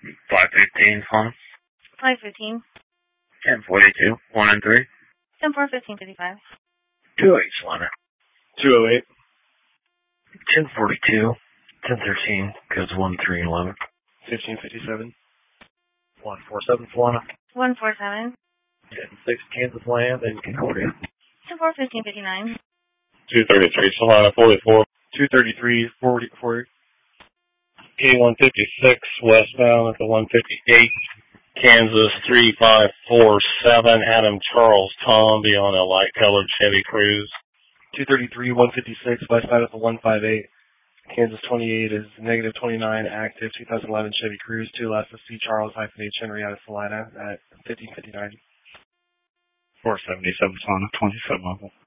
515, Solana. 515. 1042, 1 and 3. 10-4, 1555. 28, Solana. 208. 1042, 1013, codes 1, 3, and 11. 1557. 147, Solana. 147. 106, Kansas Land, and Concordia. 10-4, 1559. 233, Solana 44. 233, 44. K156, westbound at the 158. Kansas 3547, Adam Charles Tom, be on a light-colored Chevy Cruze. 233, 156, westbound at the 158. Kansas 28 is negative 29, active 2011 Chevy Cruze, 2 left of C. Charles -H Henrietta Salina at 1559. 477, Solana, 27 level.